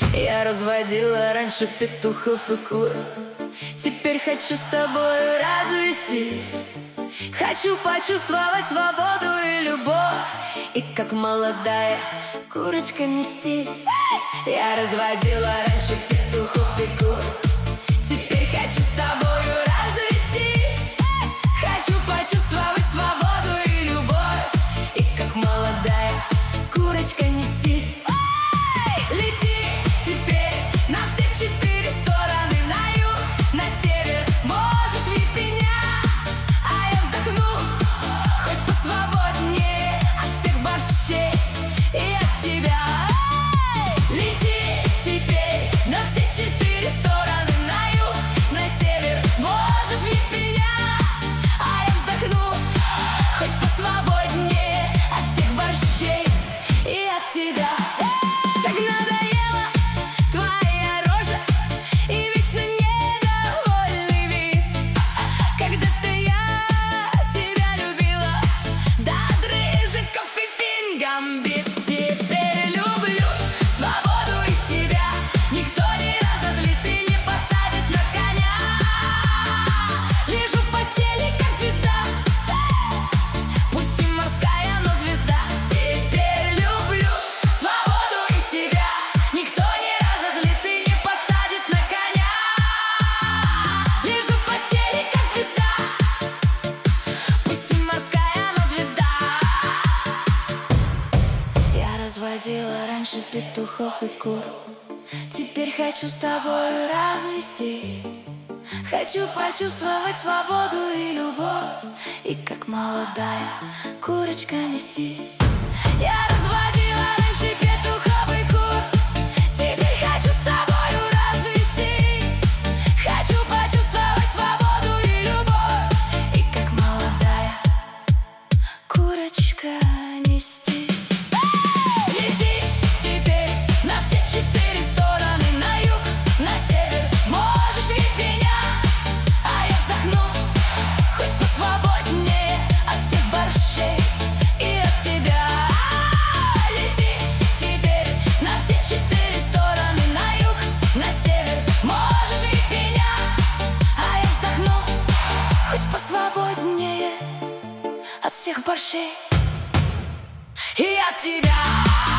Я разводила раньше петухов и кур. Теперь хочу с тобой развестись. Хочу почувствовать свободу и любовь, и как молодая курочка нестись. Я разводила раньше петухов и кур. Теперь хочу с тобою развестись. Хочу почувствовать свободу и любовь, и как молодая курочка нестись. Лети теперь на все 4 стороны, на юг, на север, можешь видеть меня. А я вздохну, хоть посвободнее от всех борщей и от тебя. Лети теперь на все 4 стороны, на юг, на север, можешь видеть меня. А я вздохну, хоть посвободнее от всех борщей и от тебя. Так надоела твоя рожа и вечно недовольный вид. Когда-то я тебя любила до дрыжиков и фингамбит. Теперь люблю свободу и себя. Никто не разозлит и не посадит на коня. Лежу в постели, как звезда, пусть и морская, но звезда. Теперь люблю свободу и себя. Никто не разозлит и не посадит на коня. Лежу в постели, как звезда, пусть и морская, но звезда. Я разводила раньше петухов и кур. Теперь хочу с тобой развестись. Хочу почувствовать свободу и любовь, и как молодая курочка нестись. Я разводила раньше петухов и кур. Теперь хочу с тобою развестись. Хочу почувствовать свободу и любовь, и как молодая курочка нестись. Лети теперь на все 4 стороны, на юг, на север, можешь видеть меня. А я вздохну, хоть посвободнее от всех борщей и от тебя. Лети теперь на все 4 стороны, на юг, на север, можешь видеть меня. А я вздохну, хоть посвободнее от всех борщей и от тебя.